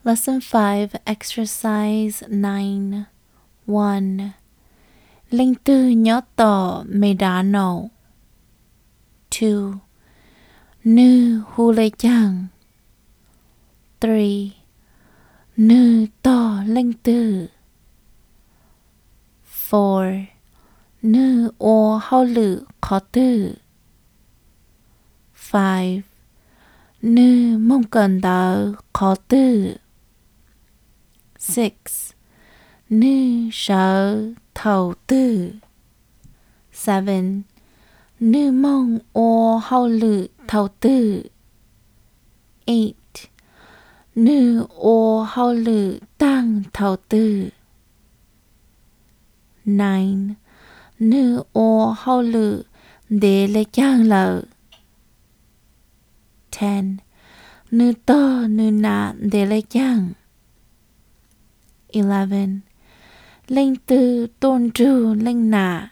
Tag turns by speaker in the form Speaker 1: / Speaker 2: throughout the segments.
Speaker 1: Lesson 5, Exercise 9. 1. Linh tư nhớ tỏ mê đá nổ. 2. Nữ hù lê chàng. 3. Nữ tỏ linh tư. 4. Nữ ô hao lự khó tư. 5. Nữ mong cần đỡ khó tư. 6. Nữ sợ thầu tư. 7. Nữ mong ô hao lự thầu tư. 8. Nữ ô hao lự tăng thầu tư. 9. Nữ ô hao lự để lê chang lợ. 10. Nữ to nữ nạ để lê chang. 11. Linh tư tôn tru linh nạ.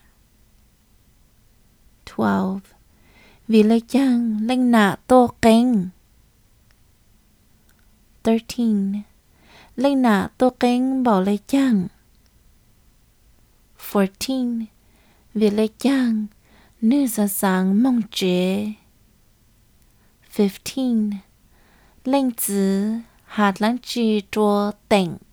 Speaker 1: 12. Vì lê chang linh nạ tô kênh. 13. Linh nạ tô kênh bảo lê chang. 14. Vì lê chang nữ ra sáng mong chế. 15. Linh tử hạt lăng trì trô tỉnh.